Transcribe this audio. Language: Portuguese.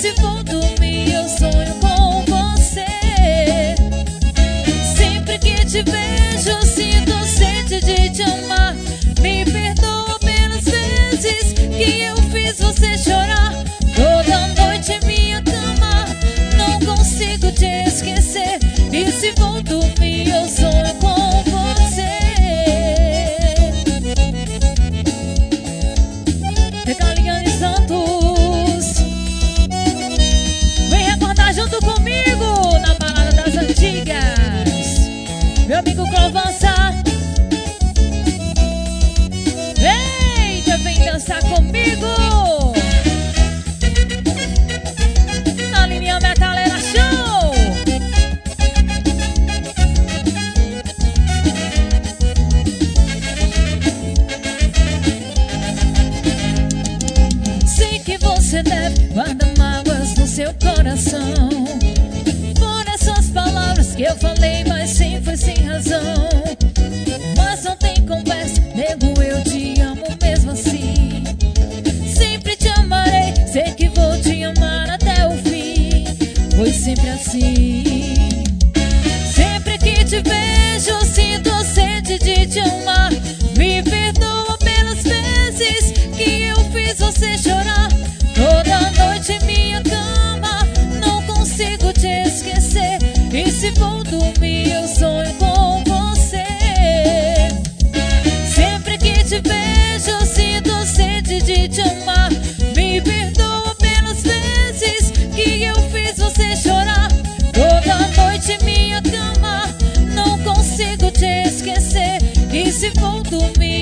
se vou dormir eu sonho com você. Sempre que te vejo sinto sede de te amar. Me perdoa pelas vezes que eu fiz você chorar. Toda noite em minha cama não consigo te esquecer. E se vou dormir eu sonho com você. Recaliane Santos, vem recordar junto comigo na balada das antigas. Meu amigo Clovança, eita, vem dançar comigo na linha Metaleira Show. Sei que você deve guardar mágoas no seu coração por essas palavras que eu falei, mas sim foi sem razão. Mas não tem conversa, nego, eu te amo mesmo assim. Sempre te amarei, sei que vou te amar até o fim. Foi sempre assim. Sempre que te vejo sinto sede de te amar. Me perdoa pelas vezes que eu fiz você chorar. Toda noite em minha cama não consigo te esquecer. E se vou dormir eu sonho com você. Sempre que te vejo sinto sede de te amar. Me perdoa pelas vezes que eu fiz você chorar. Toda noite em minha cama não consigo te esquecer. E se vou dormir